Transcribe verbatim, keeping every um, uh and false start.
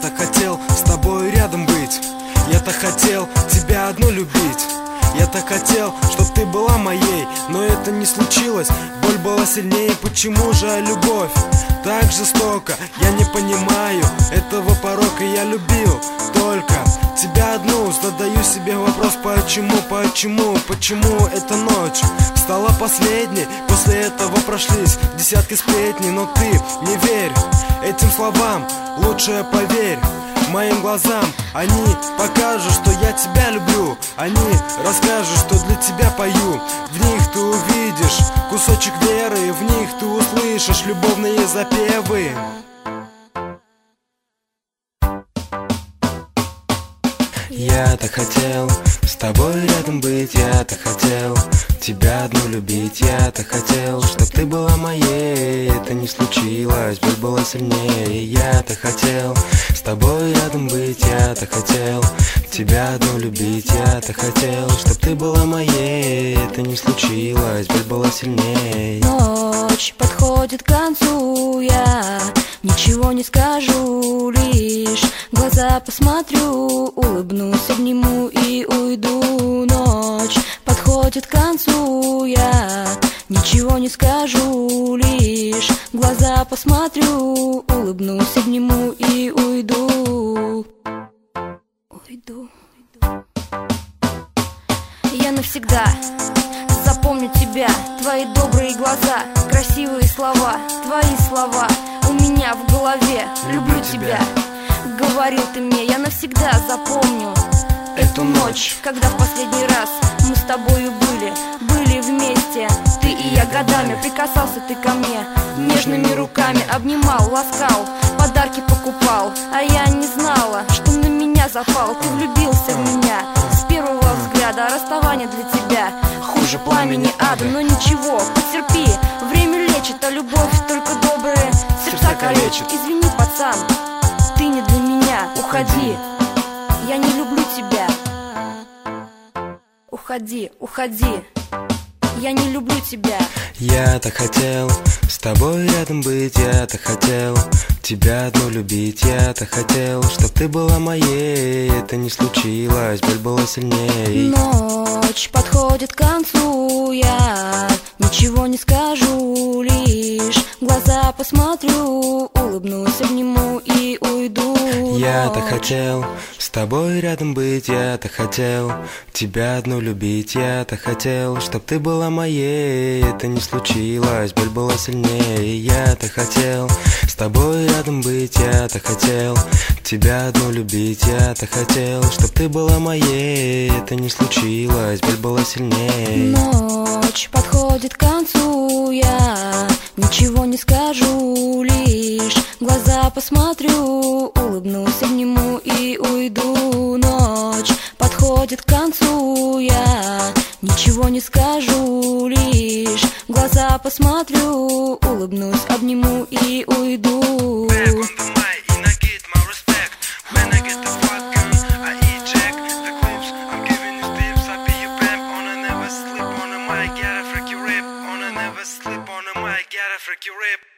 так хотел с тобой рядом быть. Я так хотел тебя одну любить. Я так хотел, чтоб ты была моей, но это не случилось. Боль была сильнее, почему же любовь так жестоко? Я не понимаю этого порока. Я любил только тебя одну. Задаю себе вопрос, почему, почему, почему эта ночь стала последней? После этого прошлись десятки сплетней, но ты не верь этим словам, лучше поверь моим глазам. Они покажут, что я тебя люблю. Они расскажут, что для тебя пою. В них ты увидишь кусочек веры, в них ты услышишь любовные запевы. Я так хотел с тобой рядом быть. Я так хотел тебя одну любить. Я так хотел, чтоб ты была моей. Это не случилось, боль была сильнее. Я так хотел с тобой рядом быть. Я так хотел тебя одну любить. Я так хотел, чтоб ты была моей. Это не случилось, боль была сильнее. Ночь подходит к концу, я ничего не скажу, лишь глаза посмотрю, улыбнусь, обниму и уйду. Ночь подходит к концу, я ничего не скажу, лишь глаза посмотрю, улыбнусь, обниму и уйду. Уйду. Я навсегда запомню тебя, твои добрые глаза, красивые слова, твои слова у меня в голове. Люблю тебя, говорил ты мне, я навсегда запомню эту ночь, когда в последний раз мы с тобою были, были вместе. Ты и я годами, прикасался ты ко мне нежными руками, обнимал, ласкал, подарки покупал. А я не знала, что на меня запал. Ты влюбился в меня с первого взгляда, а расставание для тебя хуже пламени ада. Но ничего, потерпи, время лечит, а любовь только добрые сердца калечит. Извини, пацан, ты не для меня, уходи, я не люблю тебя. Уходи, уходи, я не люблю тебя. Я так хотел с тобой рядом быть. Я так хотел тебя одну любить. Я так хотел, чтоб ты была моей. Это не случилось, боль была сильнее. Ночь подходит к концу, я ничего не скажу, лишь глаза посмотрю, улыбнусь, обниму и уйду. Я так хотел с тобой рядом быть. Я так хотел тебя одну любить. Я так хотел, чтоб ты была моей. Это не случилось, боль была сильнее. Я так хотел с тобой рядом быть. Я так хотел тебя одну любить. Я так хотел, чтоб ты была моей. Это не случилось, боль была сильнее. Ночь подходит к концу, я ничего не скажу, лишь глаза посмотрю, улыбнусь, обниму и уйду. Ночь подходит к концу, я ничего не скажу, лишь глаза посмотрю, улыбнусь, обниму и уйду. Sleep on the mic, gotta freak your rip.